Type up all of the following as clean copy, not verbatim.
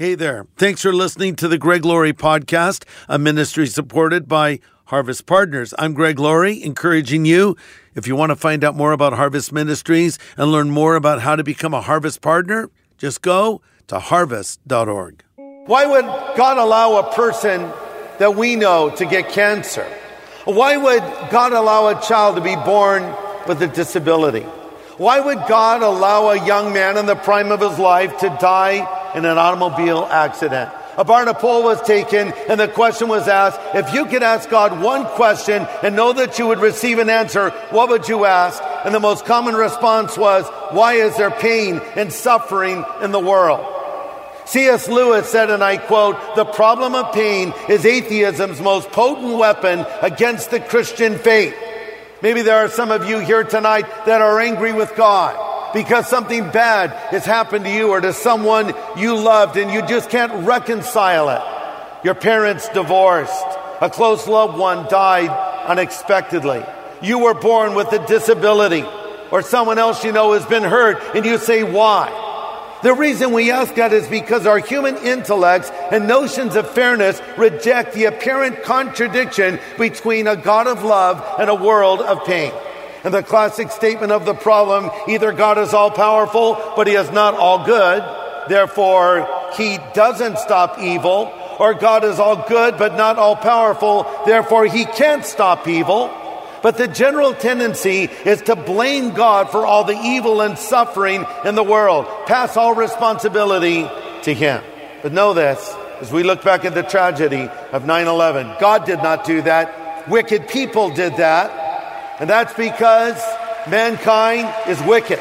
Hey there. Thanks for listening to the Greg Laurie Podcast, a ministry supported by Harvest Partners. I'm Greg Laurie, encouraging you, if you want to find out more about Harvest Ministries and learn more about how to become a Harvest Partner, just go to harvest.org. Why would God allow a person that we know to get cancer? Why would God allow a child to be born with a disability? Why would God allow a young man in the prime of his life to die in an automobile accident? A Barna poll was taken and the question was asked, if you could ask God one question and know that you would receive an answer, what would you ask? And the most common response was, why is there pain and suffering in the world? C.S. Lewis said, and I quote, "The problem of pain is atheism's most potent weapon against the Christian faith." Maybe there are some of you here tonight that are angry with God because something bad has happened to you or to someone you loved and you just can't reconcile it. Your parents divorced. A close loved one died unexpectedly. You were born with a disability, or someone else you know has been hurt, and you say, why? The reason we ask that is because our human intellects and notions of fairness reject the apparent contradiction between a God of love and a world of pain. And the classic statement of the problem, either God is all-powerful, but he is not all good, therefore he doesn't stop evil, or God is all good, but not all-powerful, therefore he can't stop evil. But the general tendency is to blame God for all the evil and suffering in the world. Pass all responsibility to him. But know this, as we look back at the tragedy of 9/11, God did not do that. Wicked people did that. And that's because mankind is wicked.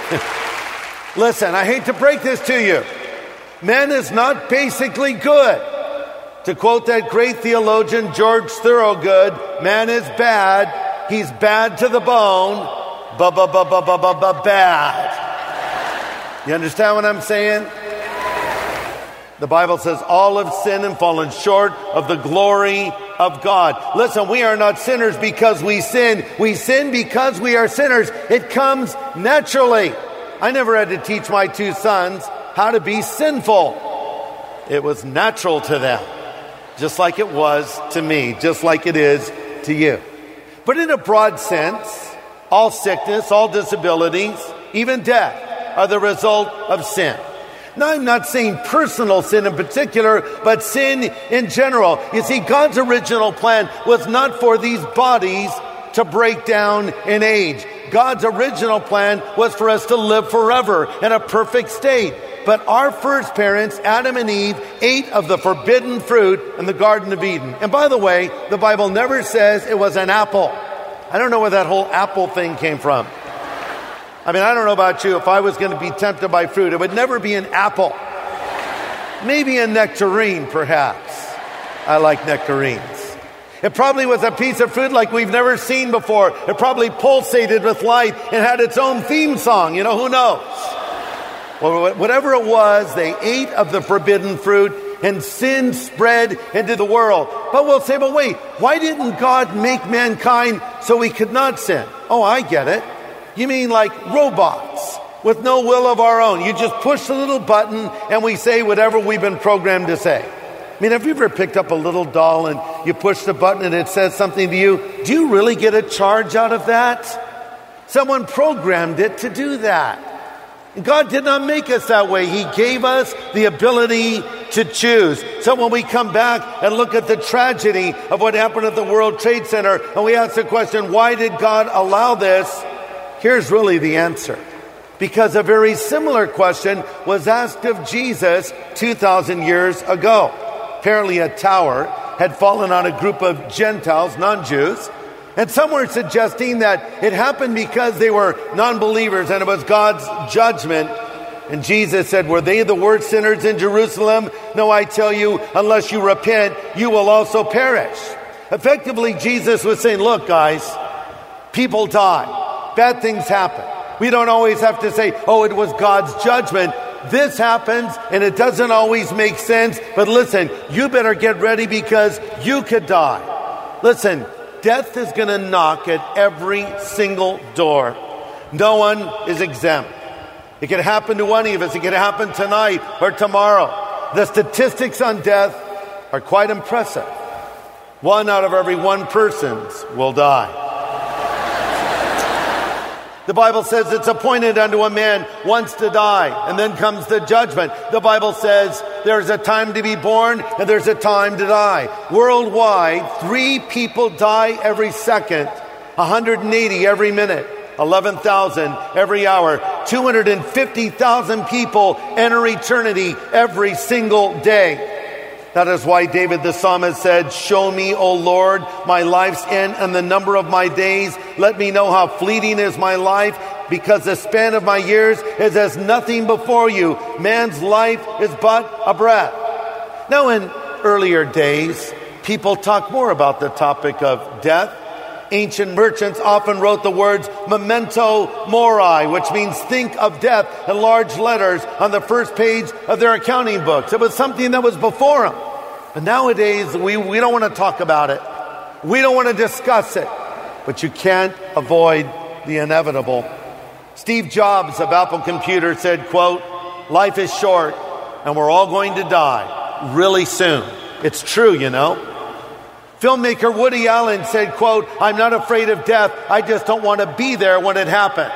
Listen, I hate to break this to you. Man is not basically good. To quote that great theologian George Thorogood, man is bad. He's bad to the bone. Bad. You understand what I'm saying? The Bible says all have sinned and fallen short of the glory of God. Listen, we are not sinners because we sin. We sin because we are sinners. It comes naturally. I never had to teach my two sons how to be sinful. It was natural to them, just like it was to me, just like it is to you. But in a broad sense, all sickness, all disabilities, even death are the result of sin. Now, I'm not saying personal sin in particular, but sin in general. You see, God's original plan was not for these bodies to break down in age. God's original plan was for us to live forever in a perfect state. But our first parents, Adam and Eve, ate of the forbidden fruit in the Garden of Eden. And by the way, the Bible never says it was an apple. I don't know where that whole apple thing came from. I mean, I don't know about you. If I was going to be tempted by fruit, it would never be an apple. Maybe a nectarine, perhaps. I like nectarines. It probably was a piece of fruit like we've never seen before. It probably pulsated with light and had its own theme song. You know, who knows? Well, whatever it was, they ate of the forbidden fruit and sin spread into the world. But we'll say, but wait, why didn't God make mankind so we could not sin? Oh, I get it. You mean like robots with no will of our own. You just push the little button and we say whatever we've been programmed to say. I mean, have you ever picked up a little doll and you push the button and it says something to you? Do you really get a charge out of that? Someone programmed it to do that. God did not make us that way. He gave us the ability to choose. So when we come back and look at the tragedy of what happened at the World Trade Center, and we ask the question, why did God allow this? Here's really the answer. Because a very similar question was asked of Jesus 2,000 years ago. Apparently a tower had fallen on a group of Gentiles, non-Jews, and some were suggesting that it happened because they were non-believers and it was God's judgment. And Jesus said, were they the worst sinners in Jerusalem? No, I tell you, unless you repent, you will also perish. Effectively, Jesus was saying, look, guys, people die. Bad things happen. We don't always have to say, oh, it was God's judgment. This happens and it doesn't always make sense. But listen, you better get ready because you could die. Listen, death is going to knock at every single door. No one is exempt. It could happen to any of us. It could happen tonight or tomorrow. the statistics on death are quite impressive. 1 out of every 1 person will die. The Bible says it's appointed unto a man once to die, and then comes the judgment. The Bible says there's a time to be born and there's a time to die. Worldwide, 3 people die every second, 180 every minute, 11,000 every hour. 250,000 people enter eternity every single day. That is why David the psalmist said, "Show me, O Lord, my life's end and the number of my days. Let me know how fleeting is my life, because the span of my years is as nothing before you. Man's life is but a breath." Now, in earlier days, people talk more about the topic of death. Ancient merchants often wrote the words memento mori, which means think of death, in large letters on the first page of their accounting books. It was something that was before them. But nowadays, we don't want to talk about it. We don't want to discuss it. But you can't avoid the inevitable. Steve Jobs of Apple Computer said, quote, "Life is short and we're all going to die really soon." It's true, you know. Filmmaker Woody Allen said, quote, "I'm not afraid of death. I just don't want to be there when it happens."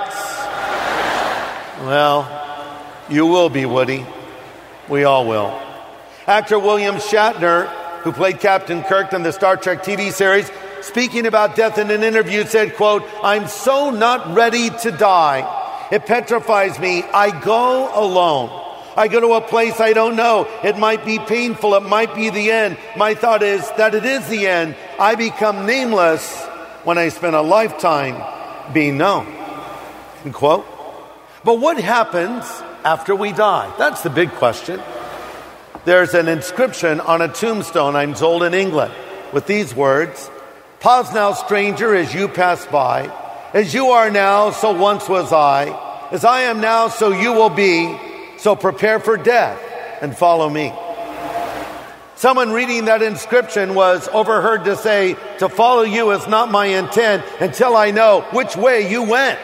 Well, you will be, Woody. We all will. Actor William Shatner, who played Captain Kirk in the Star Trek TV series, speaking about death in an interview, said, quote, "I'm so not ready to die. It petrifies me. I go alone. I go to a place I don't know. It might be painful. It might be the end. My thought is that it is the end. I become nameless when I spend a lifetime being known." End quote. But what happens after we die? That's the big question. There's an inscription on a tombstone, I'm told, in England, with these words, "Pause now, stranger, as you pass by. As you are now, so once was I. As I am now, so you will be. So prepare for death and follow me." Someone reading that inscription was overheard to say, "To follow you is not my intent until I know which way you went."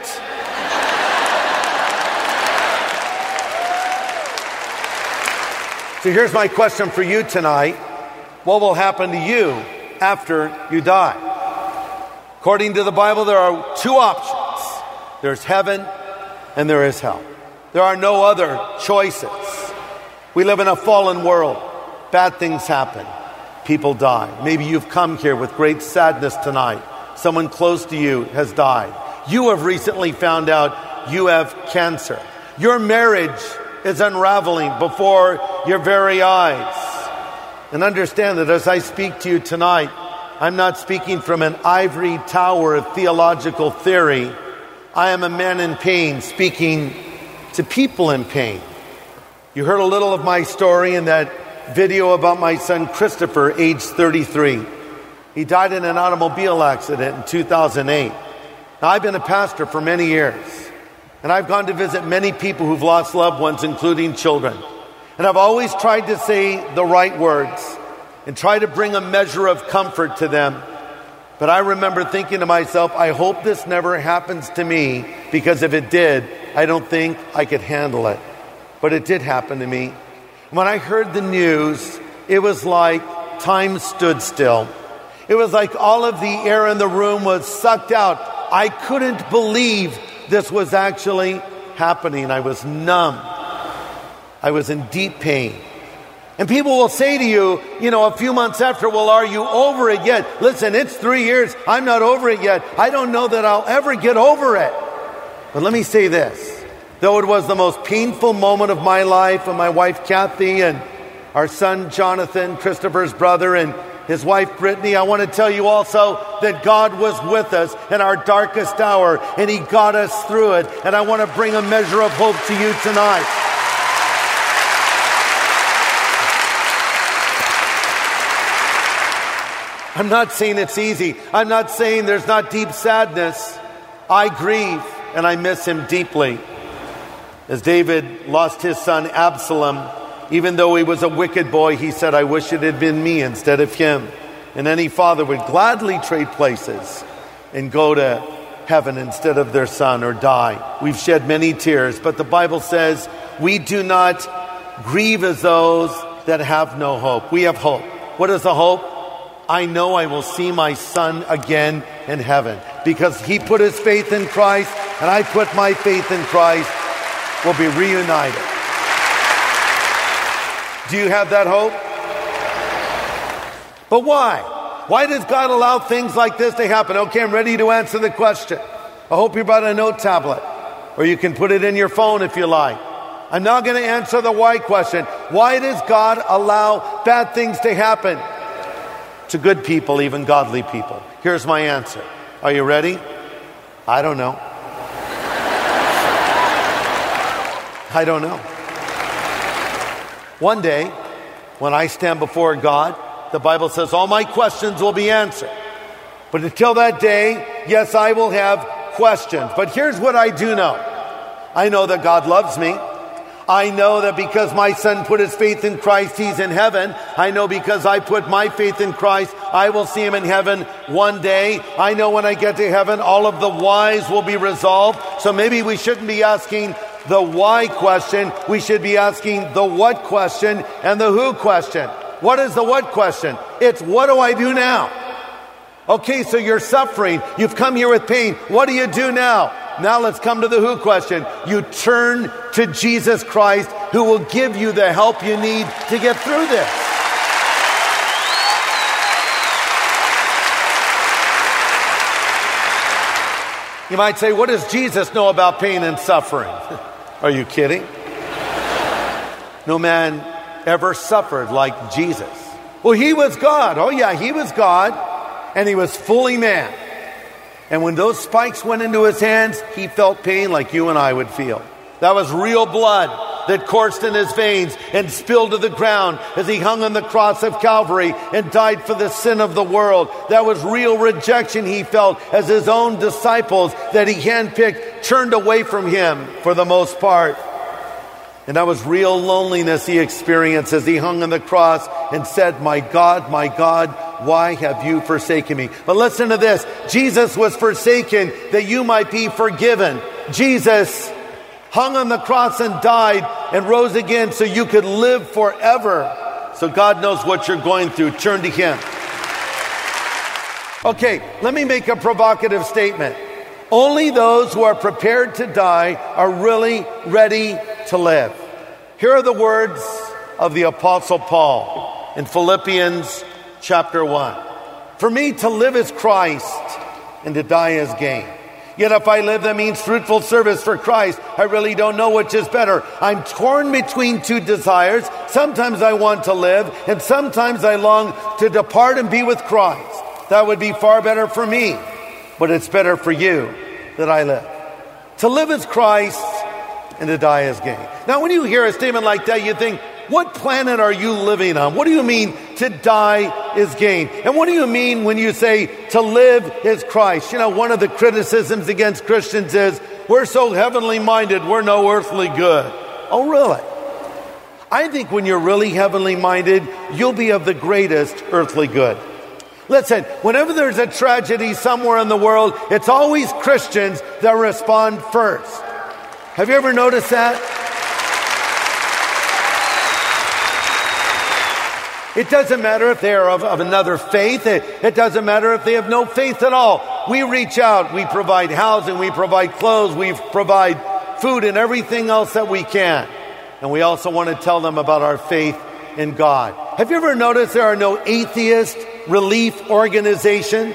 So here's my question for you tonight. What will happen to you after you die? According to the Bible, there are 2 options. There's heaven and there is hell. There are no other choices. We live in a fallen world. Bad things happen. People die. Maybe you've come here with great sadness tonight. Someone close to you has died. You have recently found out you have cancer. Your marriage is unraveling before your very eyes. And understand that as I speak to you tonight, I'm not speaking from an ivory tower of theological theory. I am a man in pain speaking to people in pain. You heard a little of my story in that video about my son Christopher, age 33. He died in an automobile accident in 2008. Now, I've been a pastor for many years, and I've gone to visit many people who've lost loved ones, including children. And I've always tried to say the right words and try to bring a measure of comfort to them. But I remember thinking to myself, I hope this never happens to me, because if it did, I don't think I could handle it. But it did happen to me. When I heard the news, it was like time stood still. It was like all of the air in the room was sucked out. I couldn't believe this was actually happening. I was numb. I was in deep pain. And people will say to you, a few months after, well, are you over it yet? Listen, it's 3 years. I'm not over it yet. I don't know that I'll ever get over it. But let me say this. Though it was the most painful moment of my life, and my wife Kathy and our son Jonathan, Christopher's brother, and his wife Brittany, I want to tell you also that God was with us in our darkest hour, and He got us through it. And I want to bring a measure of hope to you tonight. I'm not saying it's easy. I'm not saying there's not deep sadness. I grieve and I miss him deeply. As David lost his son Absalom, even though he was a wicked boy, he said, I wish it had been me instead of him. And any father would gladly trade places and go to heaven instead of their son or die. We've shed many tears, but the Bible says we do not grieve as those that have no hope. We have hope. What is the hope? I know I will see my son again in heaven because he put his faith in Christ and I put my faith in Christ. We'll be reunited. Do you have that hope? But why? Why does God allow things like this to happen? Okay, I'm ready to answer the question. I hope you brought a note tablet, or you can put it in your phone if you like. I'm now going to answer the why question. Why does God allow bad things to happen to good people, even godly people? Here's my answer. Are you ready? I don't know. I don't know. One day, when I stand before God, the Bible says all my questions will be answered. But until that day, yes, I will have questions. But here's what I do know. I know that God loves me. I know that because my son put his faith in Christ, he's in heaven. I know because I put my faith in Christ, I will see him in heaven one day. I know when I get to heaven, all of the whys will be resolved. So maybe we shouldn't be asking the why question. We should be asking the what question and the who question. What is the what question? It's what do I do now? Okay, so you're suffering. You've come here with pain. What do you do now? Now let's come to the who question. You turn to Jesus Christ, who will give you the help you need to get through this. You might say, what does Jesus know about pain and suffering? Are you kidding? No man ever suffered like Jesus. Well, he was God. Oh yeah, he was God, and he was fully man. And when those spikes went into his hands, he felt pain like you and I would feel. That was real blood that coursed in his veins and spilled to the ground as he hung on the cross of Calvary and died for the sin of the world. That was real rejection he felt as his own disciples that he handpicked turned away from him for the most part. And that was real loneliness he experienced as he hung on the cross and said, my God, why have you forsaken me? But listen to this. Jesus was forsaken that you might be forgiven. Jesus hung on the cross and died and rose again so you could live forever. So God knows what you're going through. Turn to him. Okay, let me make a provocative statement. Only those who are prepared to die are really ready to live. Here are the words of the Apostle Paul in Philippians chapter 1. For me to live is Christ, and to die is gain. Yet if I live, that means fruitful service for Christ. I really don't know which is better. I'm torn between two desires. Sometimes I want to live, and sometimes I long to depart and be with Christ. That would be far better for me, but it's better for you that I live. To live is Christ, and to die is gain. Now, when you hear a statement like that, you think, what planet are you living on? What do you mean to die is gain? And what do you mean when you say to live is Christ? You know, one of the criticisms against Christians is, we're so heavenly minded, we're no earthly good. Oh, really? I think when you're really heavenly minded, you'll be of the greatest earthly good. Listen, whenever there's a tragedy somewhere in the world, it's always Christians that respond first. Have you ever noticed that? It doesn't matter if they're of another faith. It doesn't matter if they have no faith at all. We reach out. We provide housing. We provide clothes. We provide food and everything else that we can. And we also want to tell them about our faith in God. Have you ever noticed there are no atheist relief organizations?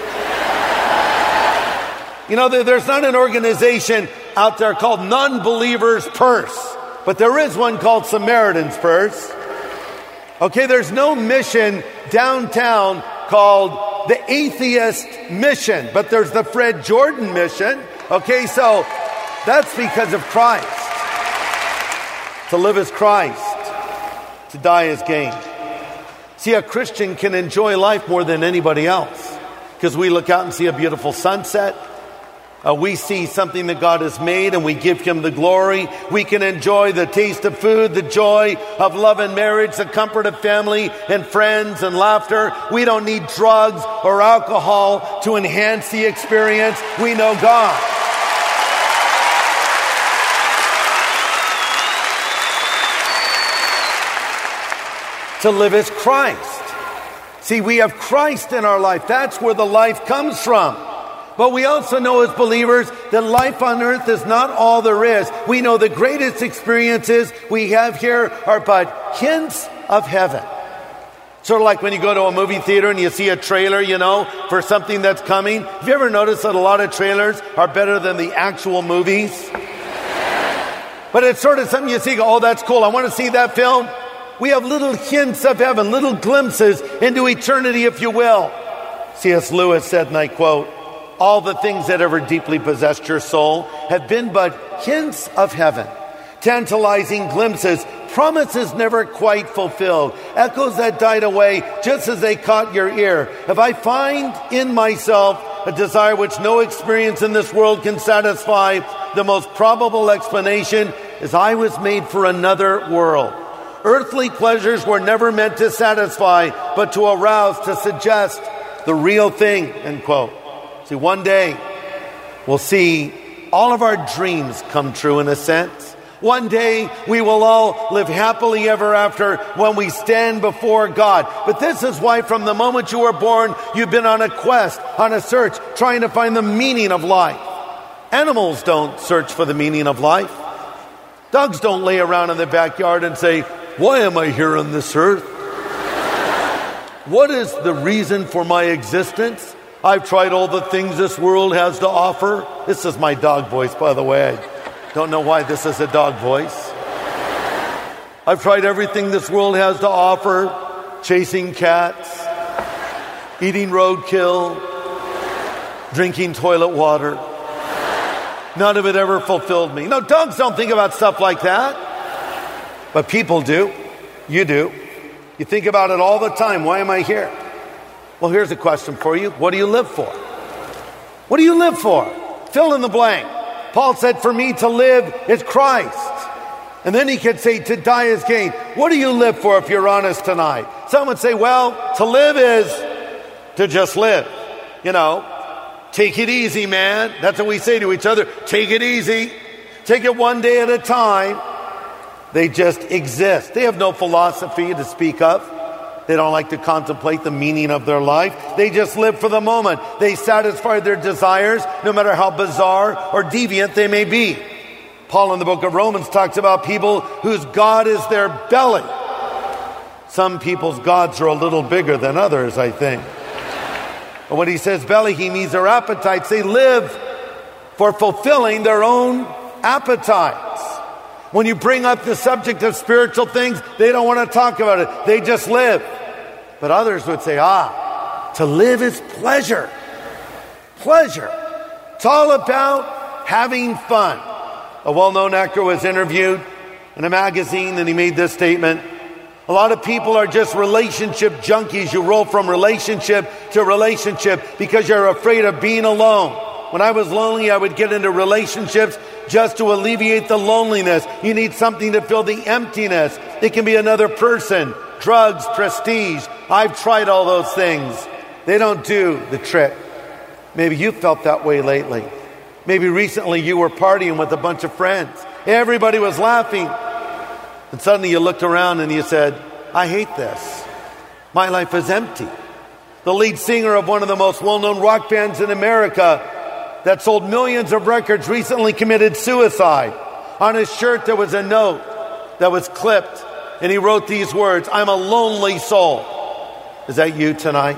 You know, there's not an organization out there called Non-Believers Purse, but there is one called Samaritan's Purse. Okay, there's no mission downtown called the Atheist Mission, but there's the Fred Jordan Mission. Okay, so that's because of Christ. To live is Christ. To die is gain. See, a Christian can enjoy life more than anybody else because we look out and see a beautiful sunset. We see something that God has made and we give him the glory. We can enjoy the taste of food, the joy of love and marriage, the comfort of family and friends and laughter. We don't need drugs or alcohol to enhance the experience. We know God. To live as Christ. See, we have Christ in our life. That's where the life comes from. But we also know as believers that life on earth is not all there is. We know the greatest experiences we have here are but hints of heaven. Sort of like when you go to a movie theater and you see a trailer, for something that's coming. Have you ever noticed that a lot of trailers are better than the actual movies? But it's sort of something you see, oh, that's cool. I want to see that film. We have little hints of heaven, little glimpses into eternity, if you will. C.S. Lewis said, and I quote, all the things that ever deeply possessed your soul have been but hints of heaven, tantalizing glimpses, promises never quite fulfilled, echoes that died away just as they caught your ear. If I find in myself a desire which no experience in this world can satisfy, the most probable explanation is I was made for another world. Earthly pleasures were never meant to satisfy, but to arouse, to suggest the real thing, end quote. See, one day we'll see all of our dreams come true in a sense. One day we will all live happily ever after when we stand before God. But this is why from the moment you were born, you've been on a quest, on a search, trying to find the meaning of life. Animals don't search for the meaning of life. Dogs don't lay around in the backyard and say, why am I here on this earth? What is the reason for my existence? I've tried all the things this world has to offer. This is my dog voice, by the way. I don't know why this is a dog voice. I've tried everything this world has to offer. Chasing cats, eating roadkill, drinking toilet water. None of it ever fulfilled me. No, dogs don't think about stuff like that. But people do. You do. You think about it all the time. Why am I here? Well, here's a question for you. What do you live for? What do you live for? Fill in the blank. Paul said, for me to live is Christ. And then he could say, to die is gain. What do you live for if you're honest tonight? Some would say, well, to live is to just live. Take it easy, man. That's what we say to each other. Take it easy. Take it one day at a time. They just exist. They have no philosophy to speak of. They don't like to contemplate the meaning of their life. They just live for the moment. They satisfy their desires, no matter how bizarre or deviant they may be. Paul in the book of Romans talks about people whose God is their belly. Some people's gods are a little bigger than others, I think. But when he says belly, he means their appetites. They live for fulfilling their own appetites. When you bring up the subject of spiritual things, they don't want to talk about it. They just live. But others would say, to live is pleasure. Pleasure. It's all about having fun. A well-known actor was interviewed in a magazine and he made this statement. A lot of people are just relationship junkies. You roll from relationship to relationship because you're afraid of being alone. When I was lonely, I would get into relationships just to alleviate the loneliness. You need something to fill the emptiness. It can be another person, drugs, prestige. I've tried all those things. They don't do the trick. Maybe you felt that way lately. Maybe recently you were partying with a bunch of friends. Everybody was laughing. And suddenly you looked around and you said, I hate this. My life is empty. The lead singer of one of the most well-known rock bands in America that sold millions of records recently committed suicide. On his shirt there was a note that was clipped and he wrote these words, I'm a lonely soul. Is that you tonight?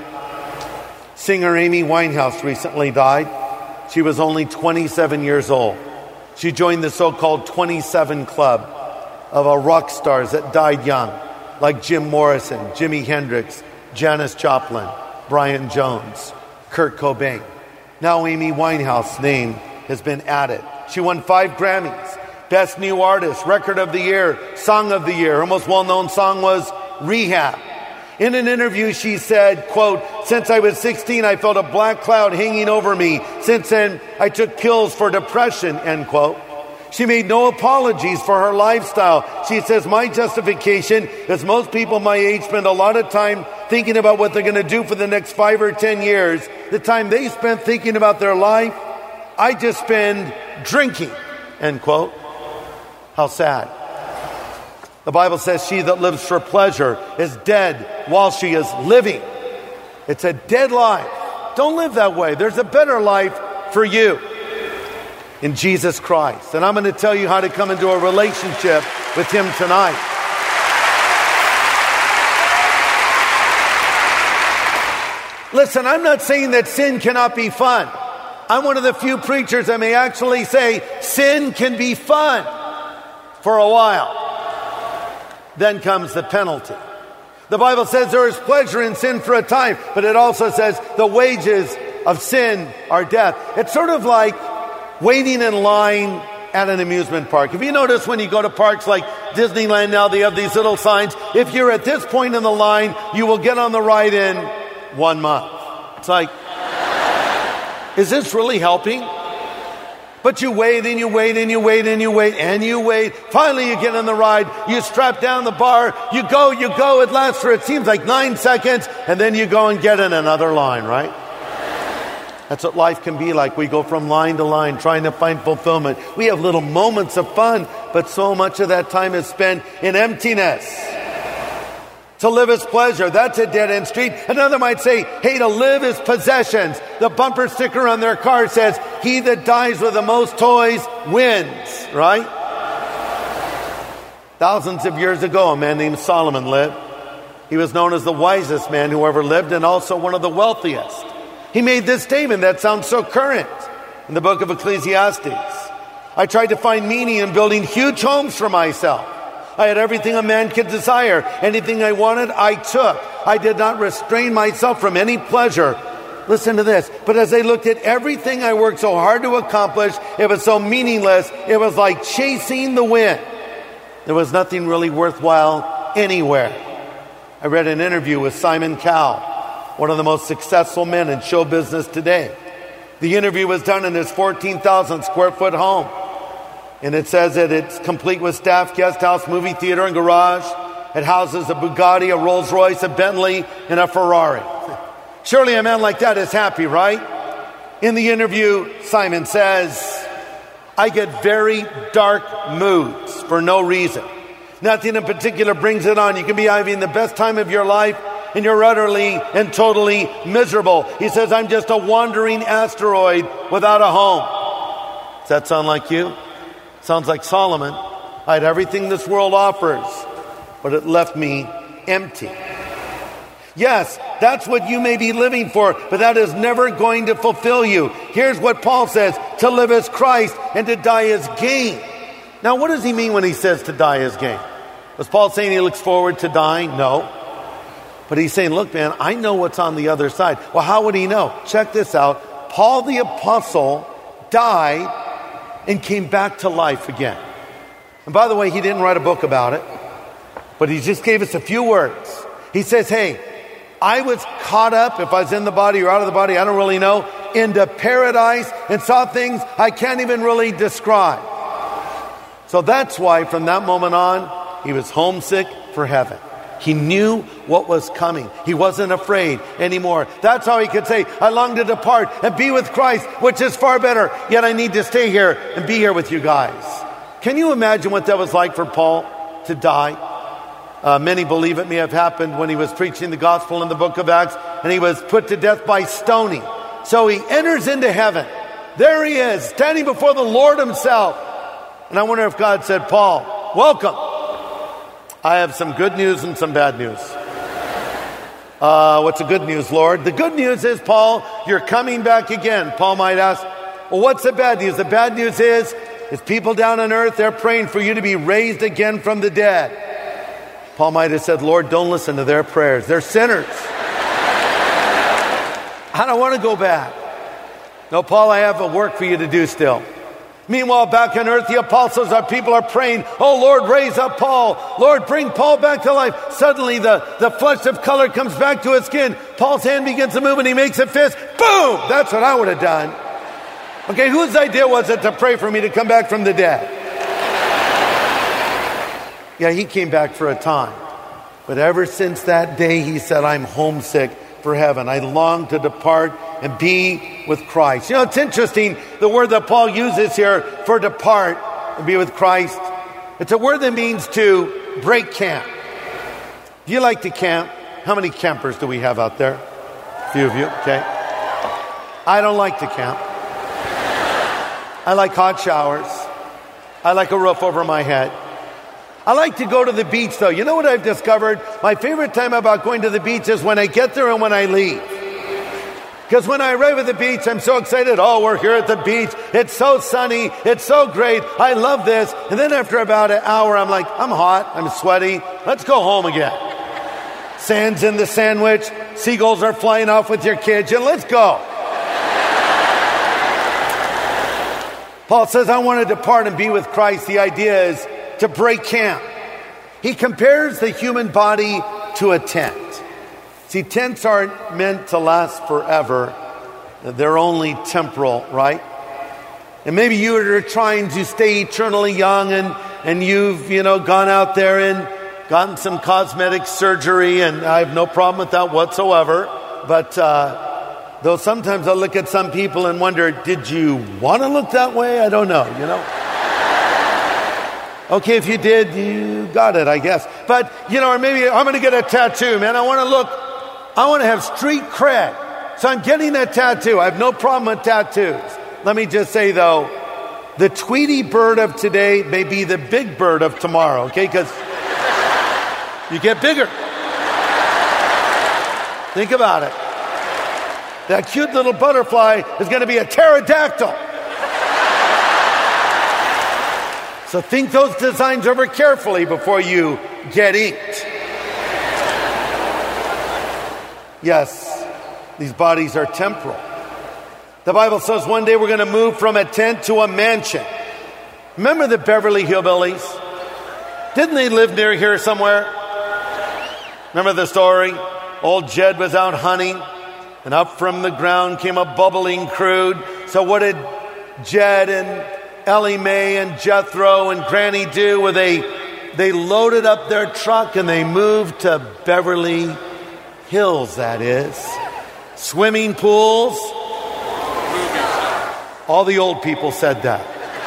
Singer Amy Winehouse recently died. She was only 27 years old. She joined the so-called 27 Club of rock stars that died young, like Jim Morrison, Jimi Hendrix, Janis Joplin, Brian Jones, Kurt Cobain. Now Amy Winehouse's name has been added. She won 5 Grammys. Best New Artist, Record of the Year, Song of the Year. Her most well-known song was Rehab. In an interview, she said, quote, since I was 16, I felt a black cloud hanging over me. Since then, I took pills for depression, end quote. She made no apologies for her lifestyle. She says, my justification is most people my age spend a lot of time thinking about what they're going to do for the next 5 or 10 years. The time they spent thinking about their life, I just spend drinking, end quote. How sad. The Bible says she that lives for pleasure is dead while she is living. It's a dead life. Don't live that way. There's a better life for you in Jesus Christ. And I'm going to tell you how to come into a relationship with Him tonight. Listen, I'm not saying that sin cannot be fun. I'm one of the few preachers that may actually say sin can be fun for a while. Then comes the penalty. The Bible says there is pleasure in sin for a time, but it also says the wages of sin are death. It's sort of like waiting in line at an amusement park. If you notice when you go to parks like Disneyland now, they have these little signs. If you're at this point in the line, you will get on the ride in 1 month. It's like, is this really helping? But you wait and you wait and you wait and you wait and you wait. Finally you get on the ride. You strap down the bar. You go. It lasts for, it seems like 9 seconds. And then you go and get in another line, right? That's what life can be like. We go from line to line trying to find fulfillment. We have little moments of fun, but so much of that time is spent in emptiness. To live is pleasure. That's a dead-end street. Another might say, hey, to live is possessions. The bumper sticker on their car says, he that dies with the most toys wins, right? Thousands of years ago, a man named Solomon lived. He was known as the wisest man who ever lived and also one of the wealthiest. He made this statement that sounds so current in the book of Ecclesiastes. I tried to find meaning in building huge homes for myself. I had everything a man could desire. Anything I wanted, I took. I did not restrain myself from any pleasure. Listen to this. But as I looked at everything I worked so hard to accomplish, it was so meaningless. It was like chasing the wind. There was nothing really worthwhile anywhere. I read an interview with Simon Cowell, one of the most successful men in show business today. The interview was done in his 14,000 square foot home. And it says that it's complete with staff, guest house, movie theater, and garage. It houses a Bugatti, a Rolls Royce, a Bentley, and a Ferrari. Surely a man like that is happy, right? In the interview, Simon says, I get very dark moods for no reason. Nothing in particular brings it on. You can be having the best time of your life, and you're utterly and totally miserable. He says, I'm just a wandering asteroid without a home. Does that sound like you? Sounds like Solomon. I had everything this world offers, but it left me empty. Yes, that's what you may be living for, but that is never going to fulfill you. Here's what Paul says, to live is Christ and to die is gain. Now, what does he mean when he says to die is gain? Was Paul saying he looks forward to dying? No. But he's saying, look, man, I know what's on the other side. Well, how would he know? Check this out. Paul the apostle died and came back to life again. And by the way, he didn't write a book about it, but he just gave us a few words. He says, hey, I was caught up, if I was in the body or out of the body, I don't really know, into paradise and saw things I can't even really describe. So that's why from that moment on, he was homesick for heaven. He knew what was coming. He wasn't afraid anymore. That's how he could say, I long to depart and be with Christ, which is far better. Yet I need to stay here and be here with you guys. Can you imagine what that was like for Paul to die? Many believe it may have happened when he was preaching the gospel in the book of Acts, and he was put to death by stoning. So he enters into heaven. There he is, standing before the Lord himself. And I wonder if God said, Paul, welcome. I have some good news and some bad news. What's the good news, Lord? The good news is, Paul, you're coming back again. Paul might ask, well, what's the bad news? The bad news is people down on earth, they're praying for you to be raised again from the dead. Paul might have said, Lord, don't listen to their prayers. They're sinners. I don't want to go back. No, Paul, I have a work for you to do still. Meanwhile, back on earth, the apostles, our people are praying, oh, Lord, raise up Paul. Lord, bring Paul back to life. Suddenly, the flush of color comes back to his skin. Paul's hand begins to move, and he makes a fist. Boom! That's what I would have done. Okay, whose idea was it to pray for me to come back from the dead? Yeah, he came back for a time. But ever since that day, he said, I'm homesick for heaven. I long to depart and be with Christ. You know, it's interesting, the word that Paul uses here for depart and be with Christ. It's a word that means to break camp. Do you like to camp? How many campers do we have out there? A few of you, okay. I don't like to camp. I like hot showers. I like a roof over my head. I like to go to the beach, though. You know what I've discovered? My favorite time about going to the beach is when I get there and when I leave. Because when I arrive at the beach, I'm so excited. Oh, we're here at the beach. It's so sunny. It's so great. I love this. And then after about an hour, I'm like, I'm hot. I'm sweaty. Let's go home again. Sand's in the sandwich. Seagulls are flying off with your kids. And let's go. Paul says, I want to depart and be with Christ. The idea is to break camp. He compares the human body to a tent. See, tents aren't meant to last forever. They're only temporal, right? And maybe you are trying to stay eternally young and you've, gone out there and gotten some cosmetic surgery, and I have no problem with that whatsoever. But though sometimes I look at some people and wonder, did you want to look that way? I don't know, Okay, if you did, you got it, I guess. But, or maybe I'm going to get a tattoo, man. I want to have street cred. So I'm getting a tattoo. I have no problem with tattoos. Let me just say, though, the Tweety bird of today may be the big bird of tomorrow, okay? Because you get bigger. Think about it. That cute little butterfly is going to be a pterodactyl. So think those designs over carefully before you get inked. Yes, these bodies are temporal. The Bible says one day we're going to move from a tent to a mansion. Remember the Beverly Hillbillies? Didn't they live near here somewhere? Remember the story? Old Jed was out hunting, and up from the ground came a bubbling crude. So what did Jed and Ellie Mae and Jethro and Granny do? Well, they loaded up their truck and they moved to Beverly Hills, that is. Swimming pools. All the old people said that.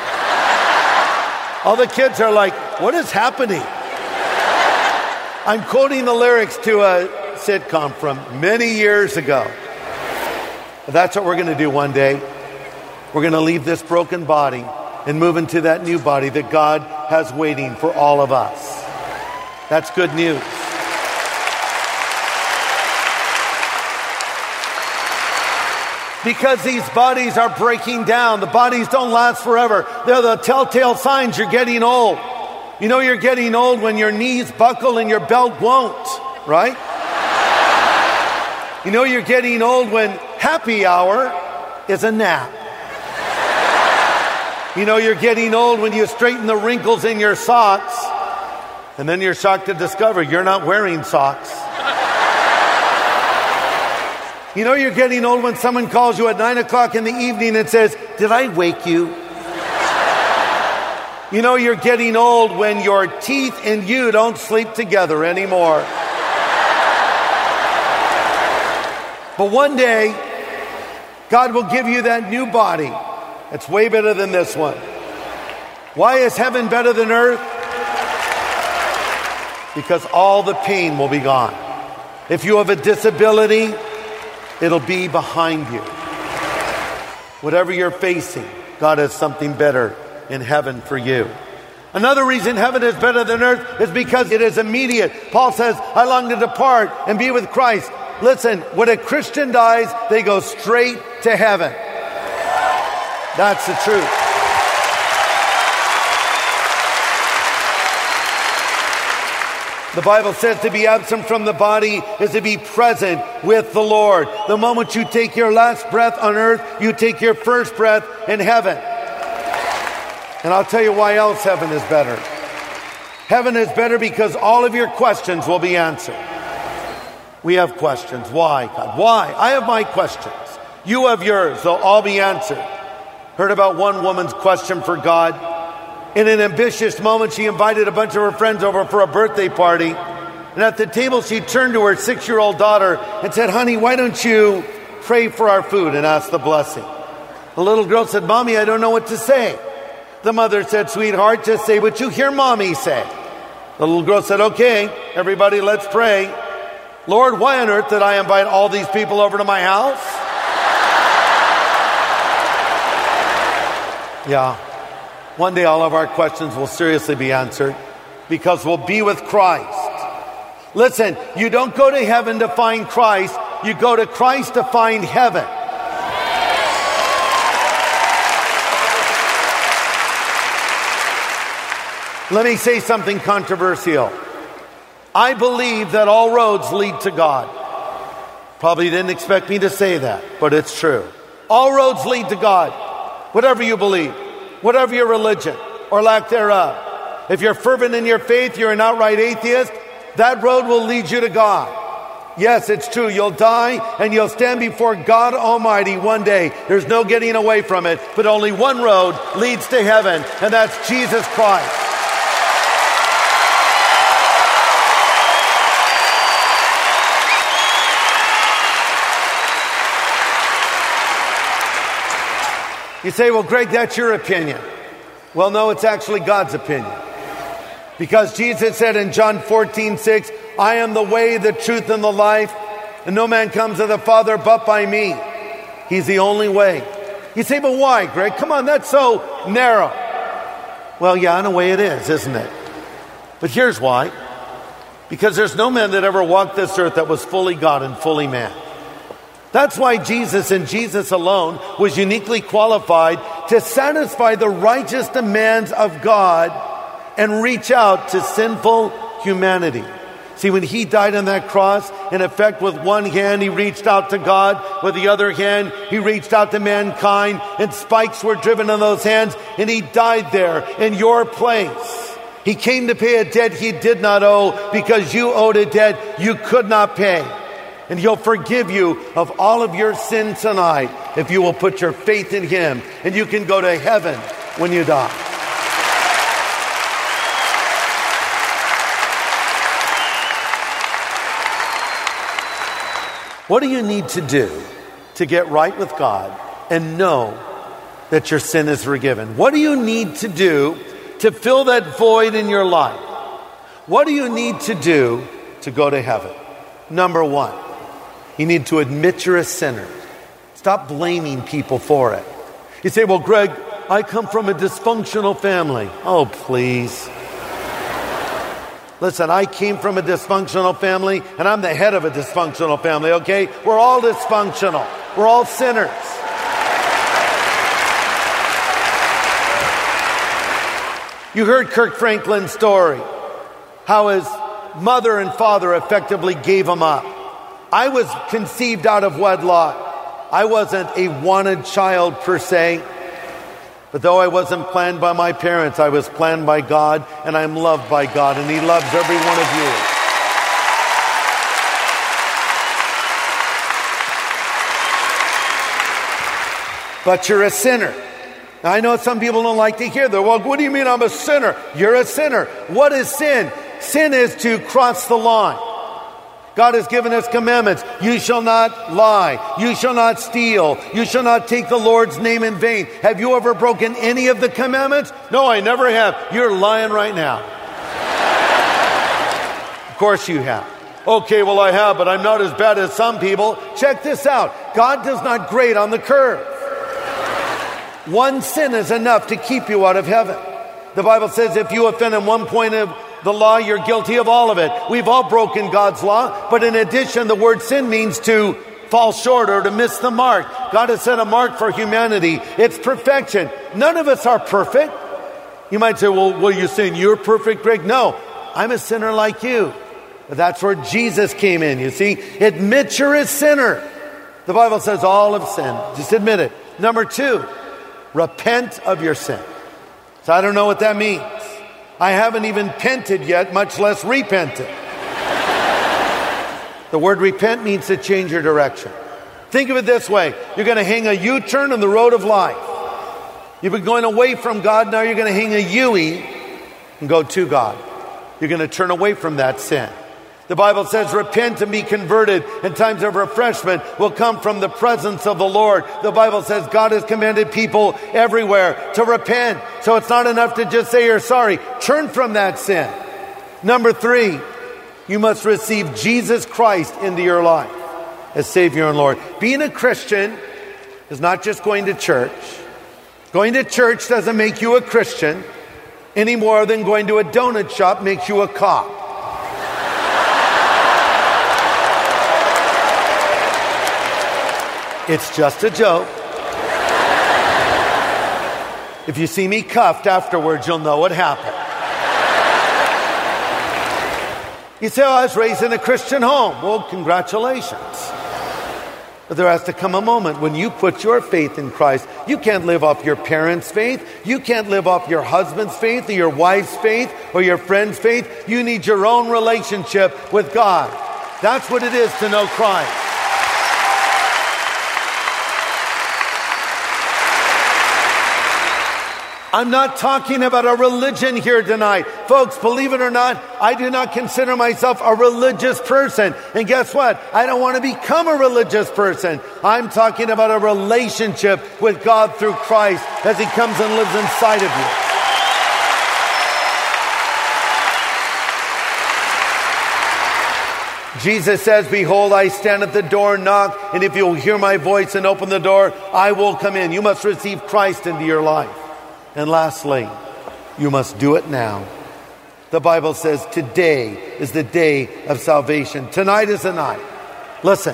All the kids are like, what is happening? I'm quoting the lyrics to a sitcom from many years ago. That's what we're going to do one day. We're going to leave this broken body and move into that new body that God has waiting for all of us. That's good news. Because these bodies are breaking down. The bodies don't last forever. They're the telltale signs you're getting old. You know you're getting old when your knees buckle and your belt won't, right? You know you're getting old when happy hour is a nap. You know you're getting old when you straighten the wrinkles in your socks, and then you're shocked to discover you're not wearing socks. You know you're getting old when someone calls you at 9 o'clock in the evening and says, did I wake you? You know you're getting old when your teeth and you don't sleep together anymore. But one day, God will give you that new body. It's way better than this one. Why is heaven better than earth? Because all the pain will be gone. If you have a disability, it'll be behind you. Whatever you're facing, God has something better in heaven for you. Another reason heaven is better than earth is because it is immediate. Paul says, I long to depart and be with Christ. Listen, when a Christian dies, they go straight to heaven. That's the truth. The Bible says to be absent from the body is to be present with the Lord. The moment you take your last breath on earth, you take your first breath in heaven. And I'll tell you why else heaven is better. Heaven is better because all of your questions will be answered. We have questions. Why, God? Why? I have my questions. You have yours. They'll all be answered. Heard about one woman's question for God. In an ambitious moment, she invited a bunch of her friends over for a birthday party. And at the table, she turned to her 6-year-old daughter and said, honey, why don't you pray for our food and ask the blessing? The little girl said, Mommy, I don't know what to say. The mother said, sweetheart, just say what you hear Mommy say. The little girl said, okay, everybody, let's pray. Lord, why on earth did I invite all these people over to my house? Yeah. One day all of our questions will seriously be answered because we'll be with Christ. Listen, you don't go to heaven to find Christ. You go to Christ to find heaven. Let me say something controversial. I believe that all roads lead to God. Probably didn't expect me to say that, but it's true. All roads lead to God. Whatever you believe, whatever your religion or lack thereof. If you're fervent in your faith, you're an outright atheist, that road will lead you to God. Yes, it's true. You'll die and you'll stand before God Almighty one day. There's no getting away from it. But only one road leads to heaven, and that's Jesus Christ. You say, well, Greg, that's your opinion. Well, no, it's actually God's opinion. Because Jesus said in John 14:6, I am the way, the truth, and the life, and no man comes to the Father but by me. He's the only way. You say, but why, Greg? Come on, that's so narrow. Well, yeah, in a way it is, isn't it? But here's why. Because there's no man that ever walked this earth that was fully God and fully man. That's why Jesus and Jesus alone was uniquely qualified to satisfy the righteous demands of God and reach out to sinful humanity. See, when he died on that cross, in effect, with one hand, he reached out to God. With the other hand, he reached out to mankind, and spikes were driven on those hands, and he died there in your place. He came to pay a debt he did not owe because you owed a debt you could not pay. And he'll forgive you of all of your sin tonight if you will put your faith in him. And you can go to heaven when you die. What do you need to do to get right with God and know that your sin is forgiven? What do you need to do to fill that void in your life? What do you need to do to go to heaven? Number one, you need to admit you're a sinner. Stop blaming people for it. You say, well, Greg, I come from a dysfunctional family. Oh, please. Listen, I came from a dysfunctional family, and I'm the head of a dysfunctional family, okay? We're all dysfunctional. We're all sinners. You heard Kirk Franklin's story, how his mother and father effectively gave him up. I was conceived out of wedlock. I wasn't a wanted child per se. But though I wasn't planned by my parents, I was planned by God, and I'm loved by God, and he loves every one of you. But you're a sinner. Now, I know some people don't like to hear that. Well, what do you mean I'm a sinner? You're a sinner. What is sin? Sin is to cross the line. God has given us commandments. You shall not lie. You shall not steal. You shall not take the Lord's name in vain. Have you ever broken any of the commandments? No, I never have. You're lying right now. Of course you have. Okay, well I have, but I'm not as bad as some people. Check this out. God does not grade on the curve. One sin is enough to keep you out of heaven. The Bible says if you offend in one point of the law, you're guilty of all of it. We've all broken God's law, but in addition, the word sin means to fall short or to miss the mark. God has set a mark for humanity. It's perfection. None of us are perfect. You might say, well, what are you saying? You're perfect, Greg? No, I'm a sinner like you. But that's where Jesus came in, you see. Admit you're a sinner. The Bible says all have sinned. Just admit it. Number two, repent of your sin. So I don't know what that means. I haven't even pented yet, much less repented. The word repent means to change your direction. Think of it this way. You're going to hang a U-turn on the road of life. You've been going away from God. Now you're going to hang a U-E and go to God. You're going to turn away from that sin. The Bible says repent and be converted, and times of refreshment will come from the presence of the Lord. The Bible says God has commanded people everywhere to repent. So it's not enough to just say you're sorry. Turn from that sin. Number 3, you must receive Jesus Christ into your life as Savior and Lord. Being a Christian is not just going to church. Going to church doesn't make you a Christian any more than going to a donut shop makes you a cop. It's just a joke. If you see me cuffed afterwards, you'll know what happened. You say, I was raised in a Christian home. Well, congratulations. But there has to come a moment when you put your faith in Christ. You can't live off your parents' faith. You can't live off your husband's faith or your wife's faith or your friend's faith. You need your own relationship with God. That's what it is to know Christ. I'm not talking about a religion here tonight. Folks, believe it or not, I do not consider myself a religious person. And guess what? I don't want to become a religious person. I'm talking about a relationship with God through Christ as He comes and lives inside of you. Jesus says, behold, I stand at the door and knock, and if you'll hear my voice and open the door, I will come in. You must receive Christ into your life. And lastly, you must do it now. The Bible says today is the day of salvation. Tonight is the night. Listen.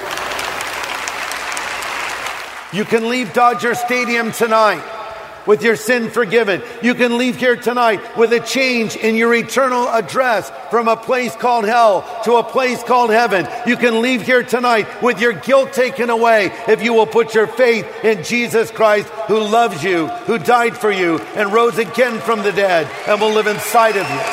You can leave Dodger Stadium tonight with your sin forgiven. You can leave here tonight with a change in your eternal address from a place called hell to a place called heaven. You can leave here tonight with your guilt taken away if you will put your faith in Jesus Christ, who loves you, who died for you, and rose again from the dead and will live inside of you.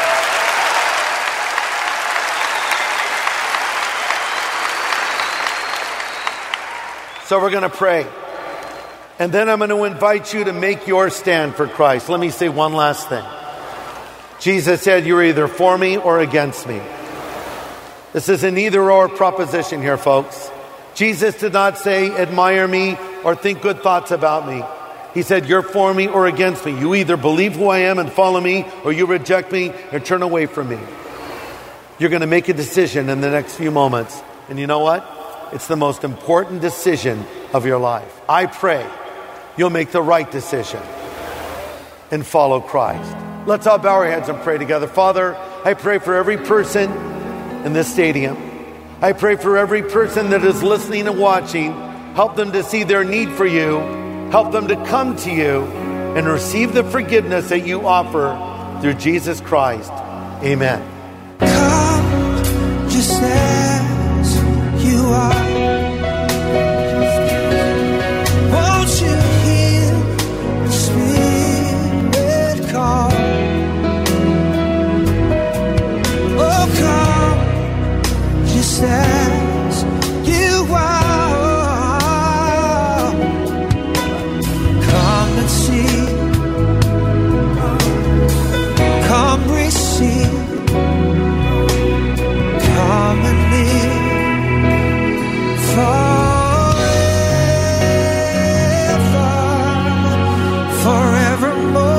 So we're going to pray. And then I'm going to invite you to make your stand for Christ. Let me say one last thing. Jesus said, you're either for me or against me. This is an either-or proposition here, folks. Jesus did not say, admire me or think good thoughts about me. He said, you're for me or against me. You either believe who I am and follow me, or you reject me and turn away from me. You're going to make a decision in the next few moments. And you know what? It's the most important decision of your life. I pray you'll make the right decision and follow Christ. Let's all bow our heads and pray together. Father, I pray for every person in this stadium. I pray for every person that is listening and watching. Help them to see their need for you. Help them to come to you and receive the forgiveness that you offer through Jesus Christ. Amen. Come just as you are. As you are, come and see, come receive, come and live forever, forevermore.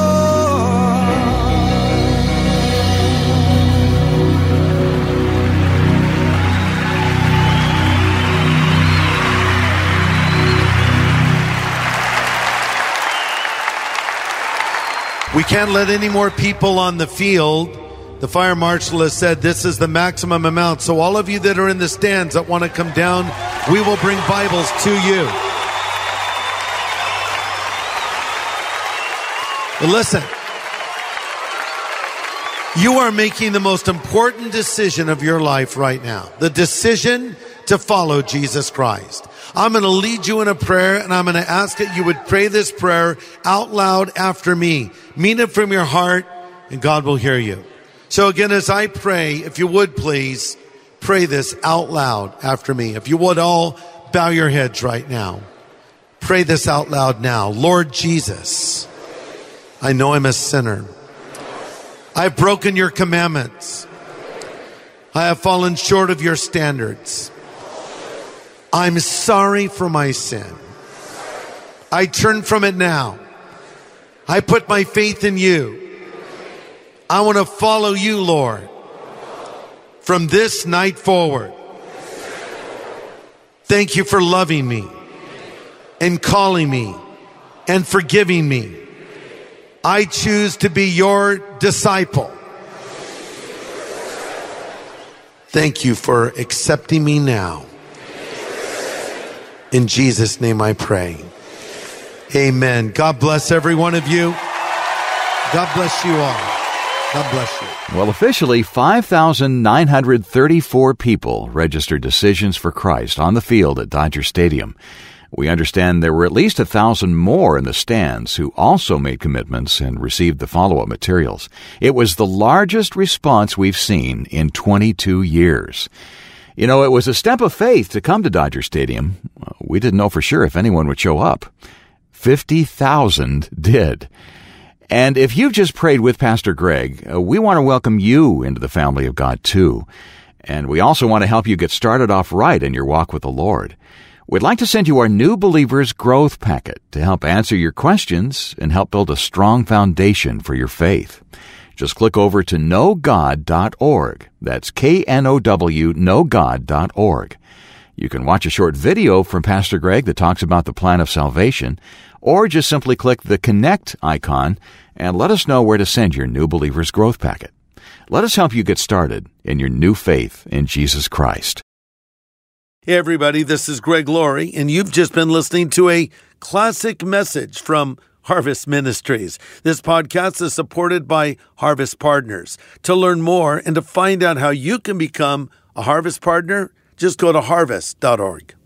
We can't let any more people on the field. The fire marshal has said this is the maximum amount. So all of you that are in the stands that want to come down, we will bring Bibles to you. But listen, you are making the most important decision of your life right now. The decision to follow Jesus Christ. I'm going to lead you in a prayer, and I'm going to ask that you would pray this prayer out loud after me. Mean it from your heart, and God will hear you. So again, as I pray, if you would please pray this out loud after me. If you would all bow your heads right now. Pray this out loud now. Lord Jesus, I know I'm a sinner. I've broken your commandments. I have fallen short of your standards. I'm sorry for my sin. I turn from it now. I put my faith in you. I want to follow you, Lord, from this night forward. Thank you for loving me and calling me and forgiving me. I choose to be your disciple. Thank you for accepting me now. In Jesus' name I pray. Amen. God bless every one of you. God bless you all. God bless you. Well, officially, 5,934 people registered decisions for Christ on the field at Dodger Stadium. We understand there were at least 1,000 more in the stands who also made commitments and received the follow-up materials. It was the largest response we've seen in 22 years. You know, it was a step of faith to come to Dodger Stadium. We didn't know for sure if anyone would show up. 50,000 did. And if you've just prayed with Pastor Greg, we want to welcome you into the family of God too. And we also want to help you get started off right in your walk with the Lord. We'd like to send you our New Believers Growth Packet to help answer your questions and help build a strong foundation for your faith. Just click over to knowgod.org. That's KNOW, knowgod.org. You can watch a short video from Pastor Greg that talks about the plan of salvation, or just simply click the Connect icon and let us know where to send your New Believers Growth Packet. Let us help you get started in your new faith in Jesus Christ. Hey everybody, this is Greg Laurie, and you've just been listening to a classic message from Harvest Ministries. This podcast is supported by Harvest Partners. To learn more and to find out how you can become a Harvest Partner, just go to harvest.org.